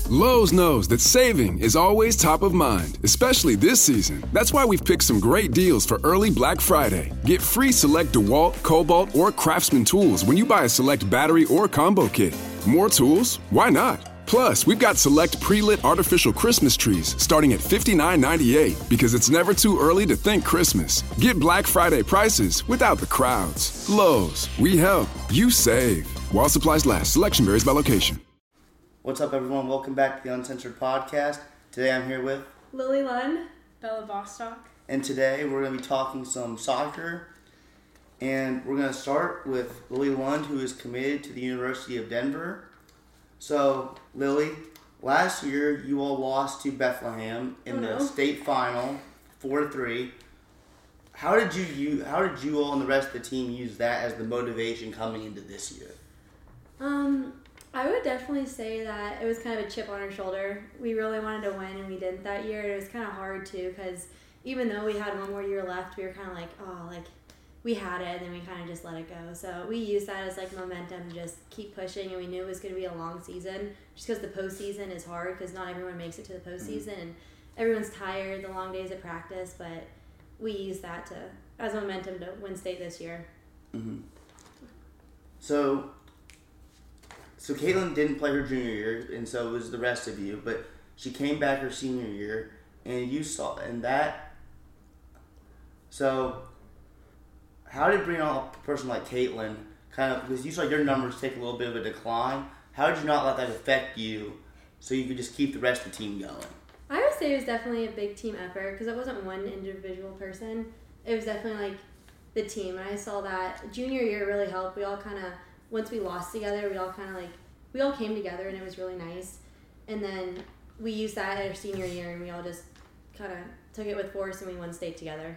Lowe's knows that saving is always top of mind, especially this season. That's why we've picked some great deals for early Black Friday. Get free select DeWalt, Cobalt, or Craftsman tools when you buy a select battery or combo kit. More tools? Why not? Plus, we've got select pre-lit artificial Christmas trees starting at $59.98 because it's never too early to think Christmas. Get Black Friday prices without the crowds. Lowe's, we help, you save. While supplies last, selection varies by location. What's up, everyone? Welcome back to the Uncensored Podcast. Today I'm here with Lily Lund, Bella Bostock. And today we're going to be talking some soccer. And we're going to start with Lily Lund, who is committed to the University of Denver. So, Lily, last year you all lost to Bethlehem in the state final, 4-3. How did you all and the rest of the team use that as the motivation coming into this year? I would definitely say that it was kind of a chip on our shoulder. We really wanted to win, and we didn't that year. And it was kind of hard too, because even though we had one more year left, we were kind of like, we had it, and then we kind of just let it go. So we used that as like momentum to just keep pushing, and we knew it was going to be a long season, just because the postseason is hard, because not everyone makes it to the postseason, and everyone's tired, the long days of practice. But we used that as momentum to win state this year. Mm-hmm. So Caitlin didn't play her junior year, and so it was the rest of you. But she came back her senior year, and you saw in that. So, how did bringing on a person like Caitlin because you saw your numbers take a little bit of a decline? How did you not let that affect you, so you could just keep the rest of the team going? I would say it was definitely a big team effort, because it wasn't one individual person. It was definitely like the team, and I saw that junior year really helped. We all kind of. Once we lost together, we all came together, and it was really nice. And then we used that at our senior year, and we all just kind of took it with force, and we won state together.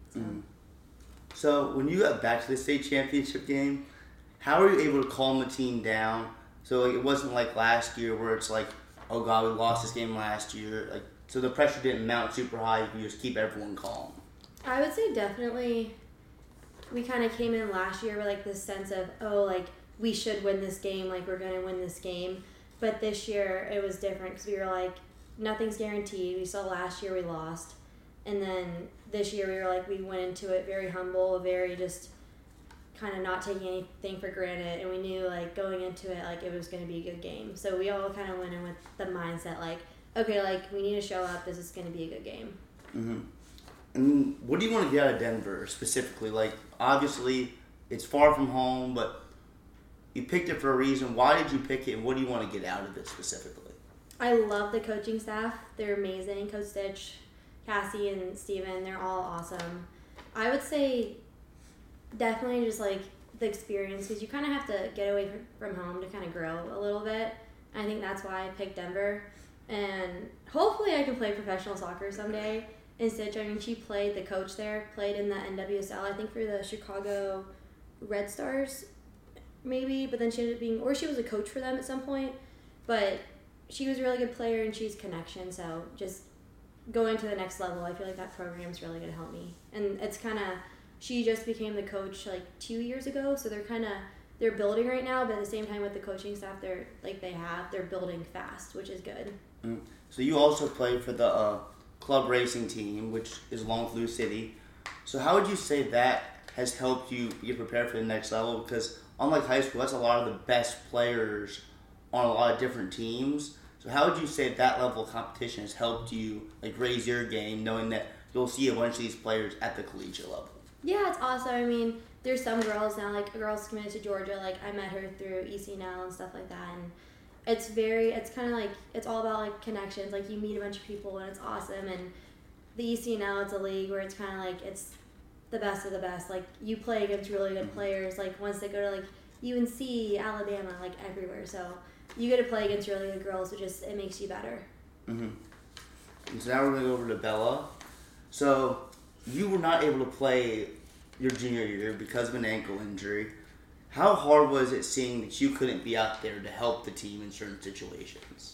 So when you got back to the state championship game, how were you able to calm the team down? So it wasn't like last year where it's like, oh God, we lost this game last year. So the pressure didn't mount super high. You just keep everyone calm. I would say definitely we kind of came in last year with this sense of, we should win this game, we're going to win this game. But this year it was different, because we were like, nothing's guaranteed. We saw last year we lost. And then this year we were we went into it very humble, very just kind of not taking anything for granted. And we knew going into it, it was going to be a good game. So we all kind of went in with the mindset we need to show up. This is going to be a good game. Mm-hmm. And what do you want to get out of Denver specifically? Obviously it's far from home, but you picked it for a reason. Why did you pick it, and what do you want to get out of it specifically? I love the coaching staff. They're amazing. Coach Stitch, Cassie, and Steven, they're all awesome. I would say definitely just the experience, because you kind of have to get away from home to kind of grow a little bit. I think that's why I picked Denver. And hopefully I can play professional soccer someday. And Stitch, the coach there, played in the NWSL, I think for the Chicago Red Stars, maybe, but then she ended up being, or she was a coach for them at some point, but she was a really good player, and she's connection, so just going to the next level, I feel like that program's really going to help me. And it's she just became the coach 2 years ago, so they're building right now, but at the same time with the coaching staff they're building fast, which is good. So you also played for the club racing team, which is Longview City. So how would you say that has helped you get prepared for the next level? Because unlike high school, that's a lot of the best players on a lot of different teams. So how would you say that level of competition has helped you raise your game, knowing that you'll see a bunch of these players at the collegiate level? Yeah, it's awesome. There's some girls now, a girl's committed to Georgia. I met her through ECNL and stuff like that, and it's kind of it's all about connections. You meet a bunch of people, and it's awesome. And the ECNL, it's a league where it's kind of it's the best of the best. You play against really good players. Once they go to UNC, Alabama, everywhere. So you get to play against really good girls. It makes you better. Mm-hmm. And so now we're going to go over to Bella. So you were not able to play your junior year because of an ankle injury. How hard was it seeing that you couldn't be out there to help the team in certain situations?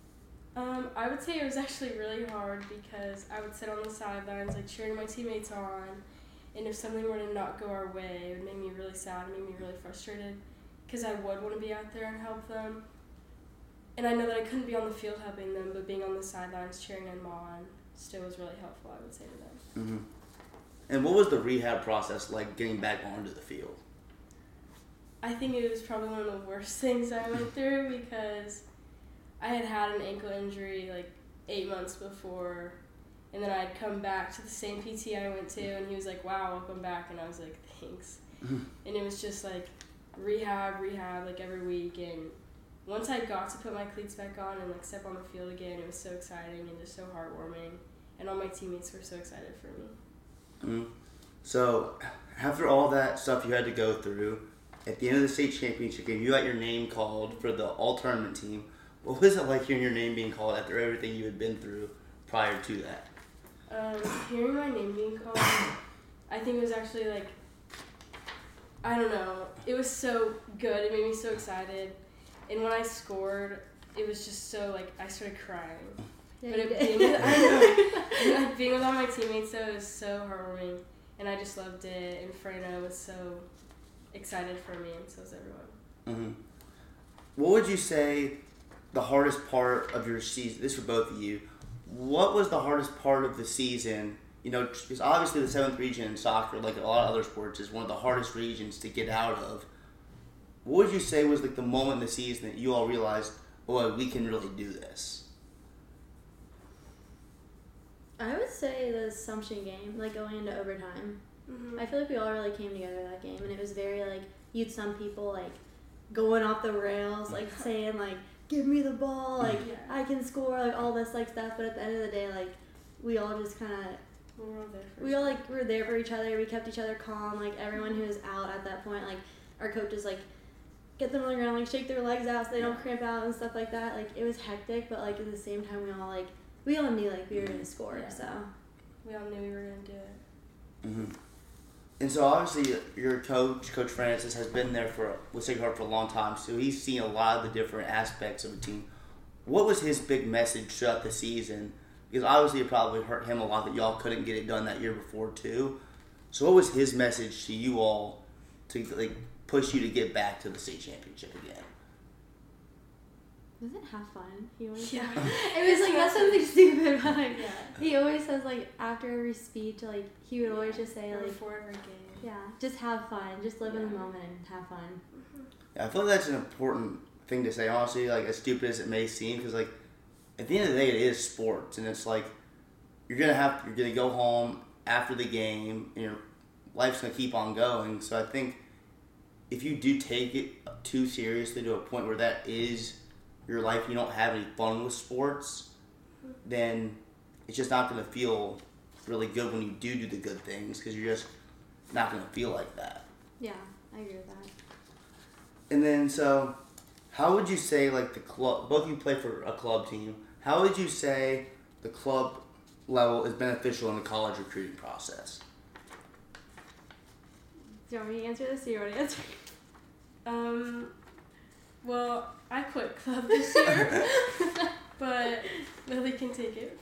I would say it was actually really hard, because I would sit on the sidelines cheering my teammates on, and if something were to not go our way, it would make me really sad, it made me really frustrated, because I would want to be out there and help them. And I know that I couldn't be on the field helping them, but being on the sidelines cheering them on still was really helpful, I would say to them. Mm-hmm. And what was the rehab process like getting back onto the field? I think it was probably one of the worst things I went through because I had an ankle injury like 8 months before, and then I'd come back to the same PT I went to, and he was like, "Wow, welcome back," and I was like, "Thanks." And it was just like rehab, like every week, and once I got to put my cleats back on and like step on the field again, it was so exciting and just so heartwarming, and all my teammates were so excited for me. Mm-hmm. So, after all that stuff you had to go through, at the end of the state championship game, you got your name called for the all-tournament team. What was it like hearing your name being called after everything you had been through prior to that? Hearing my name being called, I think it was actually like, I don't know, it was so good. It made me so excited. And when I scored, it was just so like, I started crying. Yeah, But being with all my teammates, though, it was so heartwarming, and I just loved it. And Frano was so excited for me, and so was everyone. Mm-hmm. What would you say the hardest part of your season? This for both of you. What was the hardest part of the season? You know, because obviously the 7th region in soccer, like a lot of other sports, is one of the hardest regions to get out of. What would you say was like the moment in the season that you all realized, oh, we can really do this? I would say the Assumption game, like going into overtime. Mm-hmm. I feel like we all really came together that game, and it was very like you'd some people like going off the rails, like saying like, "Give me the ball, like I can score," like all this like stuff. But at the end of the day, like we all just kind of were there for each other. We kept each other calm. Like everyone who was out at that point, like our coaches like get them on the ground, like shake their legs out so they don't cramp out and stuff like that. Like it was hectic, but like at the same time, we all knew like we were gonna score. Yeah. So we all knew we were gonna do it. Mm-hmm. And so obviously your coach, Coach Francis, has been there with Sacred Heart for a long time, so he's seen a lot of the different aspects of a team. What was his big message throughout the season? Because obviously it probably hurt him a lot that y'all couldn't get it done that year before too. So what was his message to you all to like push you to get back to the state championship again? was it have fun? He always Yeah. it was like that's something stupid, but like Yeah. he always says like after every speech, like he would always just say like Before every game. yeah, just have fun, just live in the Yeah. moment and have fun. Yeah, I feel like that's an important thing to say, honestly, like as stupid as it may seem, because like at the end of the day it is sports, and it's like you're gonna go home after the game and your life's gonna keep on going. So I think if you do take it too seriously to a point where that is your life, you don't have any fun with sports, then it's just not gonna feel really good when you do the good things, because you're just not gonna feel like that. Yeah, I agree with that. And then, so, how would you say, like, the club, both of you play for a club team, how would you say the club level is beneficial in the college recruiting process? Do you want me to answer this or you want to answer? Well, I quit club this year, but Lily can take it.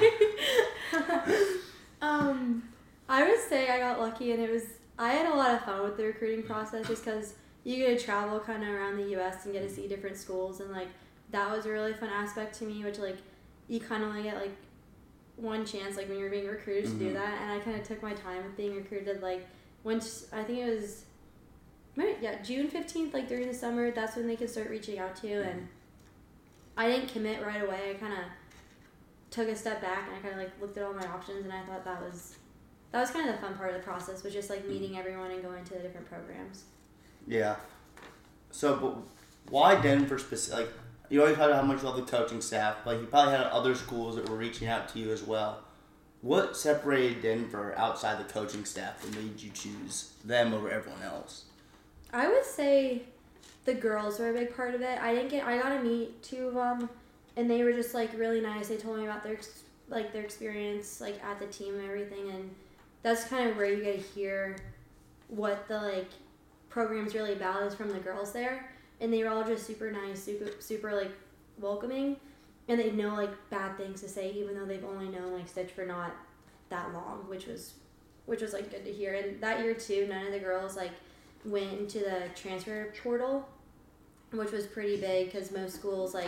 I would say I got lucky, and I had a lot of fun with the recruiting process just because you get to travel kind of around the U.S. and get to see different schools, and like that was a really fun aspect to me, which like you kind of only get like one chance like when you're being recruited to do that, and I kind of took my time with being recruited. Like once I think it was June 15th, like during the summer, that's when they could start reaching out to you, and I didn't commit right away. I kind of took a step back and I kind of like looked at all my options, and I thought that was kind of the fun part of the process, was just like meeting everyone and going to the different programs. Yeah. So, but why Denver specific? Like, you always talk about how much you love the coaching staff, but you probably had other schools that were reaching out to you as well. What separated Denver outside the coaching staff that made you choose them over everyone else? I would say the girls were a big part of it. I got to meet two of them, and they were just like really nice. They told me about their experience like at the team and everything, and that's kind of where you get to hear what the like program's really about is from the girls there. And they were all just super nice, super like welcoming, and they know like bad things to say, even though they've only known like Stitch for not that long, which was like good to hear. And that year too, none of the girls like went into the transfer portal, which was pretty big because most schools like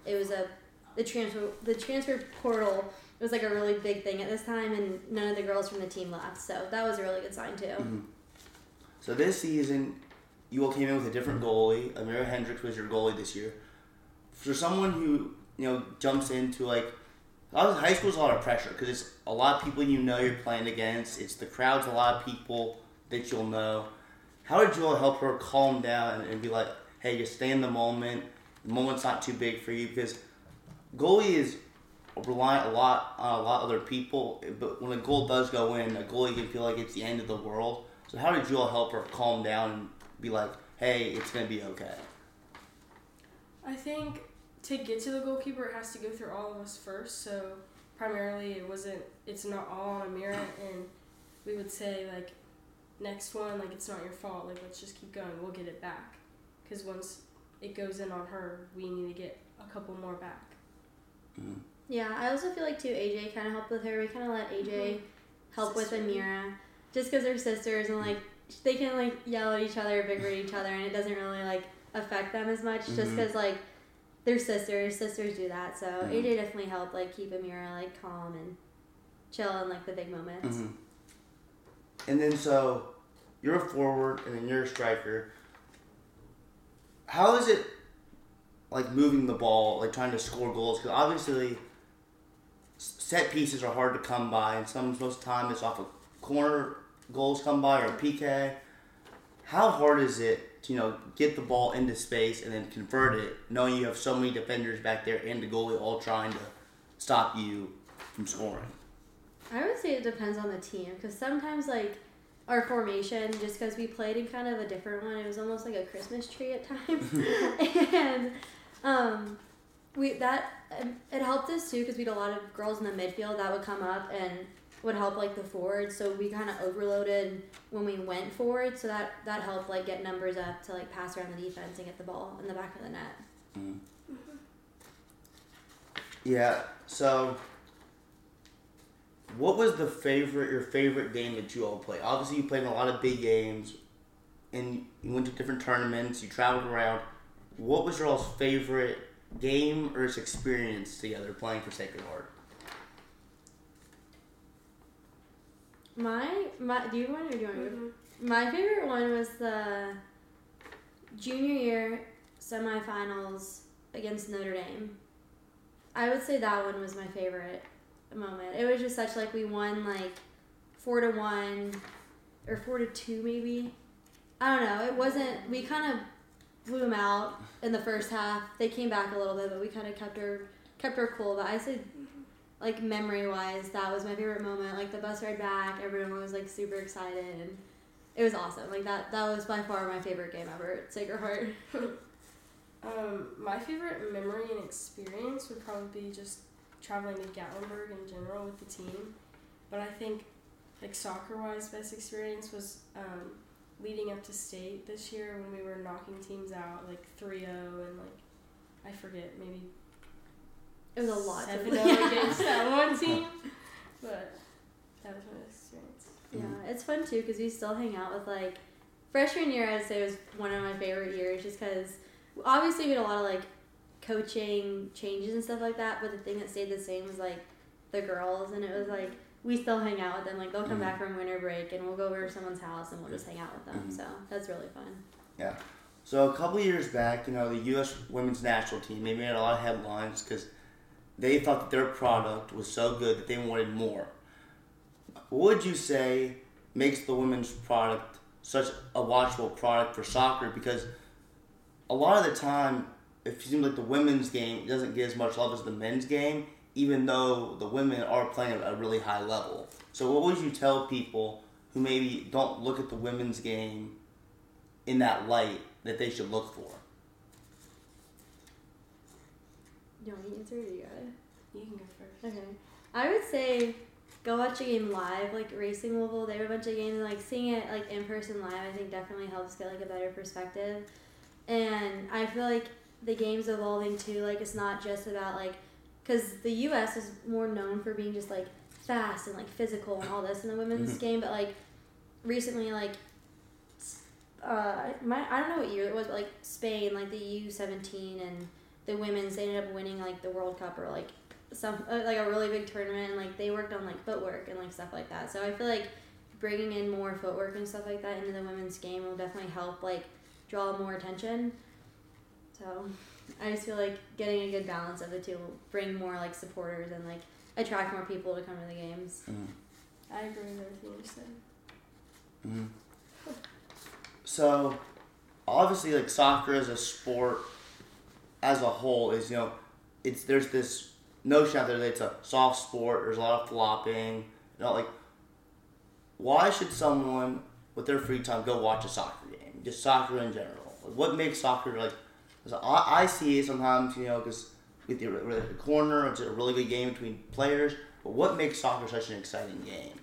it was the transfer portal was like a really big thing at this time, and none of the girls from the team left. So that was a really good sign too. Mm-hmm. So this season, you all came in with a different goalie. Amira Hendricks was your goalie this year. For someone who jumps into high school is a lot of pressure because it's a lot of people you're playing against. It's the crowd's a lot of people that you'll know. How did you all help her calm down and be like, hey, just stay in the moment. The moment's not too big for you, because goalie is reliant on a lot of other people. But when a goal does go in, a goalie can feel like it's the end of the world. So how did you all help her calm down and be like, hey, it's going to be okay? I think to get to the goalkeeper, it has to go through all of us first. So primarily it's not all on Amira, and we would say next one, it's not your fault, let's just keep going, we'll get it back. Because once it goes in on her, we need to get a couple more back. Mm-hmm. Yeah, I also feel like too, AJ kind of helped with her. We kind of let AJ help with Amira, just because they're sisters, and they can yell at each other, bicker at each other, and it doesn't really affect them as much, just because they're sisters. Sisters do that. So AJ definitely helped keep Amira calm and chill in the big moments. Mm-hmm. And then so you're a forward, and then you're a striker. How is it moving the ball, trying to score goals? Because obviously set pieces are hard to come by, and most of the time it's off of corner goals come by or a PK. How hard is it to get the ball into space and then convert it, knowing you have so many defenders back there and the goalie all trying to stop you from scoring? I would say it depends on the team, because sometimes our formation, just because we played in kind of a different one, it was almost like a Christmas tree at times, and it helped us too, because we had a lot of girls in the midfield that would come up and would help the forwards, so we kind of overloaded when we went forward, so that helped get numbers up to pass around the defense and get the ball in the back of the net. Mm-hmm. Yeah. So, what was your favorite game that you all played? Obviously, you played in a lot of big games, and you went to different tournaments. You traveled around. What was your all's favorite game or experience together playing for Sacred Heart? Do you want or do you want me to? Mm-hmm. My favorite one was the junior year semifinals against Notre Dame. I would say that one was my favorite moment. It was just such we won 4-1 or 4-2 maybe. I don't know. It wasn't. We kind of blew them out in the first half. They came back a little bit, but we kind of kept her cool. But I say, memory wise, that was my favorite moment. The bus ride back, everyone was super excited, and it was awesome. That was by far my favorite game ever at Sacred Heart. My favorite memory and experience would probably be just traveling to Gatlinburg in general with the team. But I think soccer wise, best experience was leading up to state this year when we were knocking teams out 3-0 and I forget, maybe It was a lot. 7-0 against that one team, but that was my experience. Yeah, it's fun too because we still hang out with freshman year. I'd say was one of my favorite years just because obviously we had a lot of coaching changes and stuff like that, but the thing that stayed the same was the girls, and it was we still hang out with them. They'll come back from winter break and we'll go over to someone's house and we'll just hang out with them. So that's really fun. Yeah. So a couple of years back, the U.S. women's national team, they made a lot of headlines because they thought that their product was so good that they wanted more. What would you say makes the women's product such a watchable product for soccer? Because a lot of the time, it seems like the women's game doesn't get as much love as the men's game, even though the women are playing at a really high level. So what would you tell people who maybe don't look at the women's game in that light that they should look for? Do you want me to answer it or you got it? You can go first. Okay. I would say go watch a game live, Racing Louisville. They have a bunch of games, and seeing it in person live, I think definitely helps get a better perspective. And I feel the game's evolving too. It's not just about because the U.S. is more known for being just fast and physical and all this in the women's game, but recently I don't know what year it was, but Spain, the U17 and the women's, they ended up winning like the World Cup or like some like a really big tournament, and like they worked on like footwork and like stuff like that. So I feel like bringing in more footwork and stuff like that into the women's game will definitely help like draw more attention. So I just feel like getting a good balance of the two will bring more like supporters and like attract more people to come to the games. I agree with everything you said. So, obviously, like soccer as a sport, as a whole, is there's this notion out there that it's a soft sport. There's a lot of flopping. Like, why should someone with their free time go watch a soccer game? Just soccer in general. Like, what makes soccer like? 'Cause I see it sometimes, because with the corner, it's a really good game between players. But what makes soccer such an exciting game?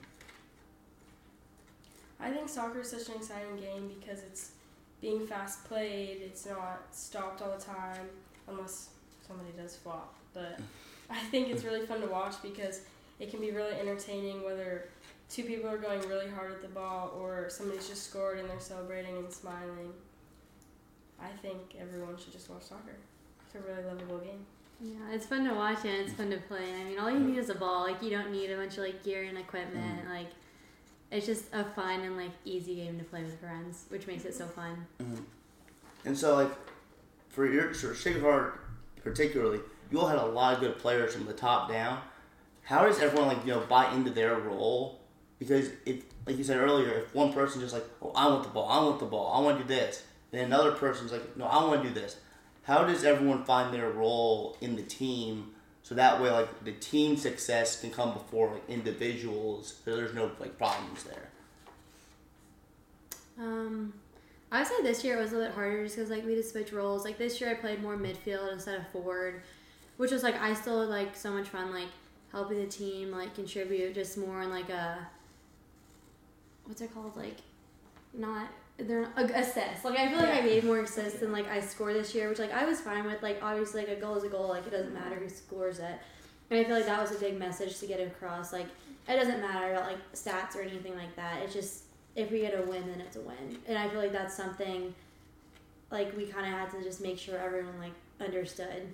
I think soccer is such an exciting game because it's being fast played. It's not stopped all the time unless somebody does flop. But I think it's really fun to watch because it can be really entertaining whether two people are going really hard at the ball or somebody's just scored and they're celebrating and smiling. I think everyone should just watch soccer. It's a really lovable game. Yeah, it's fun to watch and it's fun to play. I mean, all you need is a ball. Like, you don't need a bunch of like gear and equipment. Like, it's just a fun and like easy game to play with friends, which makes it so fun. And so, like, for Sacred Heart particularly, you all had a lot of good players from the top down. How does everyone buy into their role? Because if, like you said earlier, if one person just like, oh, I want the ball, I want to do this, then another person's like, no, I want to do this. How does everyone find their role in the team so that way, like, the team success can come before like individuals, so there's no like problems there? I would say this year it was a little bit harder just because like we had to switch roles. Like this year I played more midfield instead of forward, which was like I still had like so much fun like helping the team like contribute just more in like a what's it called like not they're not, assists. Like I feel like I made more assists than like I scored this year, which like I was fine with. Like obviously like a goal is a goal. Like it doesn't matter who scores it. And I feel like that was a big message to get across. Like it doesn't matter about like stats or anything like that. It's just if we get a win, then it's a win. And I feel like that's something like we kind of had to just make sure everyone like understood.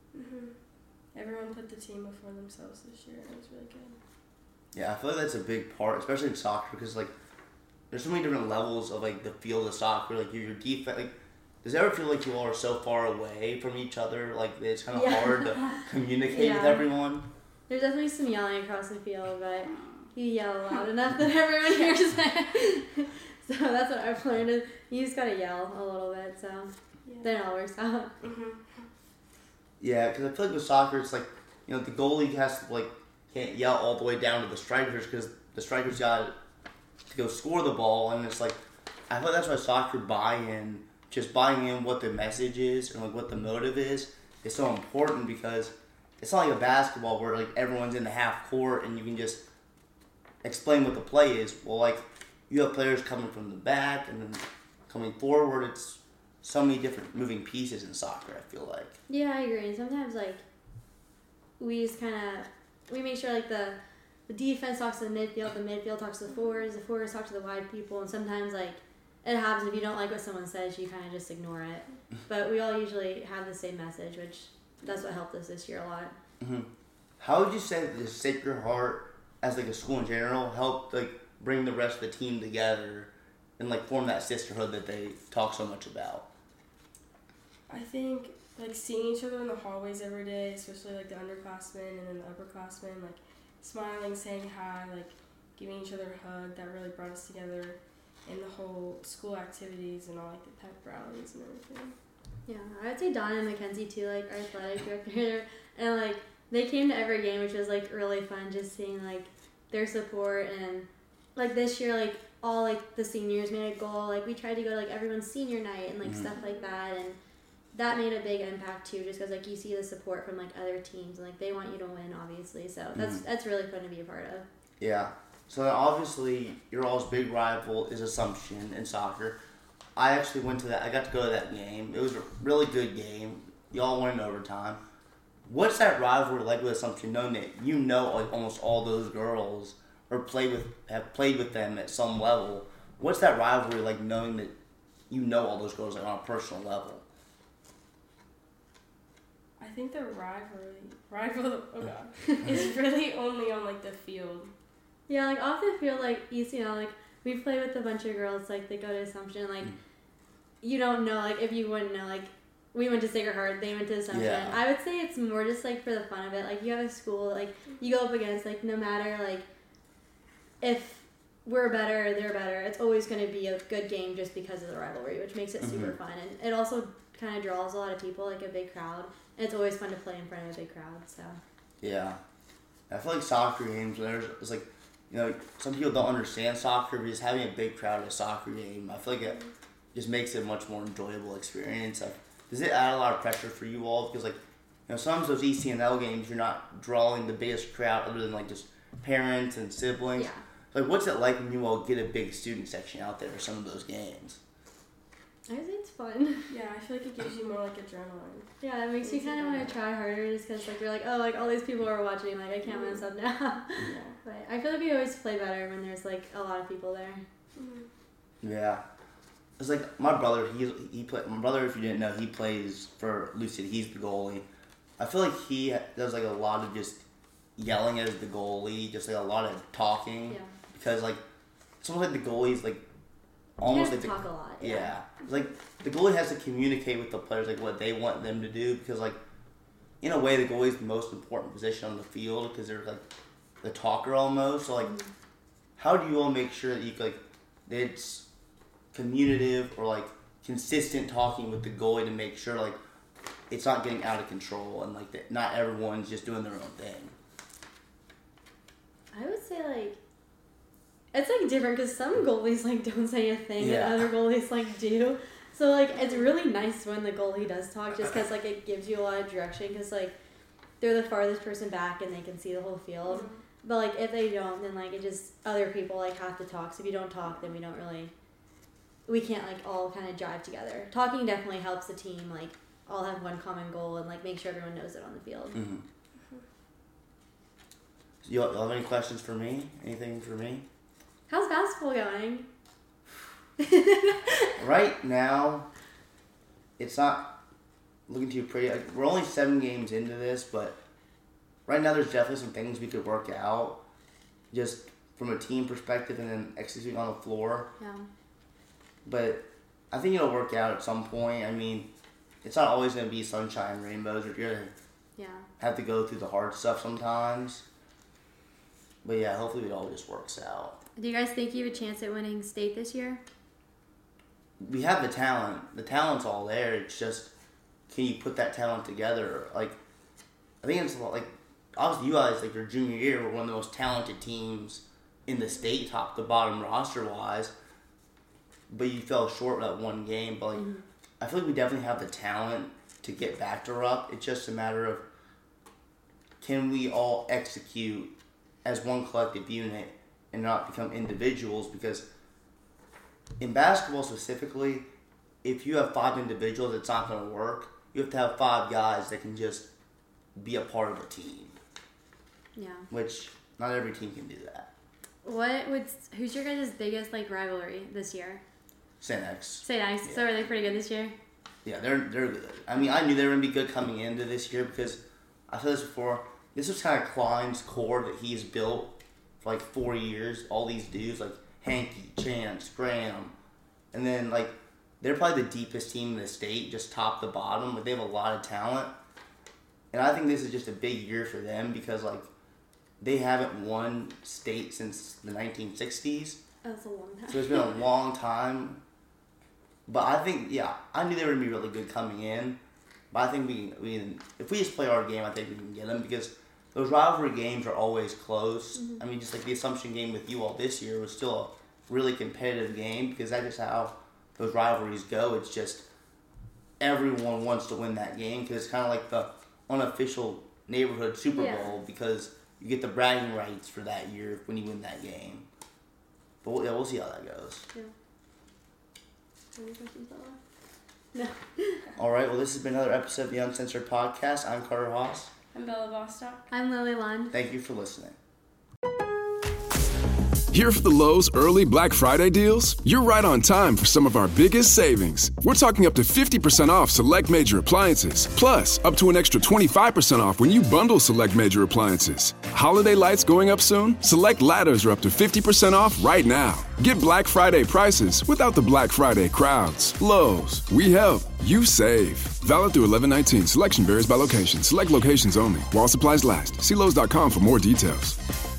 Everyone put the team before themselves this year, and it was really good. Yeah, I feel like that's a big part, especially in soccer, because like there's so many different levels of like the field of soccer. Like your defense, like does it ever feel like you all are so far away from each other, like it's kind of hard to communicate with everyone? There's definitely some yelling across the field, but you yell loud enough that everyone hears it. So that's what I've learned. Is you just gotta yell a little bit, so then it all works out. Yeah, because I feel like with soccer, it's like the goalie has to like can't yell all the way down to the strikers because the strikers got to go score the ball, and it's like I feel like that's why soccer buying in what the message is and like what the motive is so important, because it's not like a basketball where like everyone's in the half court and you can just explain what the play is. Well, like you have players coming from the back and then coming forward. It's so many different moving pieces in soccer, I feel like. Yeah, I agree. And sometimes like we just we make sure like the defense talks to the midfield talks to the forwards talk to the wide people, and sometimes like it happens if you don't like what someone says, you kind of just ignore it. But we all usually have the same message, which that's what helped us this year a lot. How would you say that the Sacred Heart, as like a school in general, helped like bring the rest of the team together and like form that sisterhood that they talk so much about? I think like seeing each other in the hallways every day, especially like the underclassmen and then the upperclassmen, like smiling, saying hi, like giving each other a hug, that really brought us together. And the whole school activities and all like the pep rallies and everything. Yeah, I'd say Donna and Mackenzie too, like our athletic director, and like they came to every game, which was like really fun, just seeing like their support. And like this year, like all like the seniors made a goal. Like we tried to go to like everyone's senior night and like stuff like that, and that made a big impact too, just because like you see the support from like other teams and like they want you to win, obviously. So that's really fun to be a part of. Yeah. So then obviously your all's big rival is Assumption in soccer. I actually went to that. I got to go to that game. It was a really good game. Y'all won in overtime. What's that rivalry like with Assumption, knowing that you know like almost all those girls or have played with them at some level? What's that rivalry like, knowing that you know all those girls like on a personal level? think the rival, oh god, is really only on like the field. Yeah, like off the field, like ECL, like we play with a bunch of girls, like they go to Assumption, like you don't know, like if you wouldn't know, like we went to Sacred Heart, they went to Assumption. Yeah. I would say it's more just like for the fun of it. Like you have a school, like you go up against, like no matter like if we're better or they're better, it's always going to be a good game just because of the rivalry, which makes it super fun. And it also kind of draws a lot of people, like a big crowd. And it's always fun to play in front of a big crowd, so. Yeah. I feel like soccer games, it's like, you know, some people don't understand soccer, but just having a big crowd at a soccer game, I feel like it just makes it a much more enjoyable experience. Does it add a lot of pressure for you all? Because, like, you know, sometimes those ECNL games, you're not drawing the biggest crowd other than, like, just parents and siblings. Yeah. Like, what's it like when you all get a big student section out there for some of those games? I would say it's fun. Yeah, I feel like it gives you more like adrenaline. Yeah, it makes you kind of want to try harder just because, like, you're like, oh, like, all these people are watching, like, I can't mess up now. Yeah. But I feel like we always play better when there's, like, a lot of people there. Yeah. It's like, my brother, my brother, if you didn't know, he plays for Lucid. He's the goalie. I feel like he does, like, a lot of just yelling as the goalie, just, like, a lot of talking. Yeah. Because, like, sometimes, like, the goalie's, like, You almost have to like talk a lot. yeah. It's like the goalie has to communicate with the players like what they want them to do because like in a way the goalie is the most important position on the field because they're like the talker almost. So like how do you all make sure that you like that it's communicative or like consistent talking with the goalie to make sure like it's not getting out of control and like that not everyone's just doing their own thing? I would say, like, it's, like, different because some goalies, like, don't say a thing Yeah. and other goalies, like, do. So, like, it's really nice when the goalie does talk just because, like, it gives you a lot of direction because, like, they're the farthest person back and they can see the whole field. Mm-hmm. But, like, if they don't, then, like, it just, other people, like, have to talk. So if you don't talk, then we can't, like, all kind of jive together. Talking definitely helps the team, like, all have one common goal and, like, make sure everyone knows it on the field. Mm-hmm. So you all have any questions for me? Anything for me? How's basketball going? Right now, it's not looking too pretty. Like, we're only 7 games into this, but right now there's definitely some things we could work out just from a team perspective and then executing on the floor. Yeah. But I think it'll work out at some point. I mean, it's not always going to be sunshine and rainbows. You're going Yeah. to have to go through the hard stuff sometimes. But yeah, hopefully it all just works out. Do you guys think you have a chance at winning state this year? We have the talent. The talent's all there. It's just, can you put that talent together? Like, I think it's like, obviously you guys, like your junior year, were one of the most talented teams in the state, top to bottom roster-wise. But you fell short with that one game. But, like, I feel like we definitely have the talent to get back to Rupp. It's just a matter of, can we all execute as one collective unit and not become individuals? Because in basketball specifically, if you have 5 individuals, it's not going to work. You have to have 5 guys that can just be a part of a team. Yeah. Which not every team can do that. Who's your guys' biggest like rivalry this year? St. X. Say nice. Yeah. So are they pretty good this year? Yeah, they're good. I mean, I knew they were going to be good coming into this year because I've said this before. This was kind of Klein's core that he's built for like 4 years. All these dudes like Hankey, Chance, Graham, and then like they're probably the deepest team in the state, just top to bottom. But they have a lot of talent, and I think this is just a big year for them because like they haven't won state since the 1960s. Oh, that's a long time. So it's been a long time. But I think, yeah, I knew they were going to be really good coming in. But I think we if we just play our game, I think we can get them because those rivalry games are always close. Mm-hmm. I mean, just like the Assumption game with you all this year was still a really competitive game because that's just how those rivalries go. It's just everyone wants to win that game because it's kind of like the unofficial neighborhood Super Bowl because you get the bragging rights for that year when you win that game. But we'll see how that goes. Yeah. Any questions about that? No. All right, well, this has been another episode of the Uncensored Podcast. I'm Carter Haas. I'm Bella Bostock. I'm Lily Lund. Thank you for listening. Here for the Lowe's early Black Friday deals? You're right on time for some of our biggest savings. We're talking up to 50% off select major appliances, plus up to an extra 25% off when you bundle select major appliances. Holiday lights going up soon? Select ladders are up to 50% off right now. Get Black Friday prices without the Black Friday crowds. Lowe's, we help, you save. Valid through 11/19. Selection varies by location. Select locations only. While supplies last. See Lowe's.com for more details.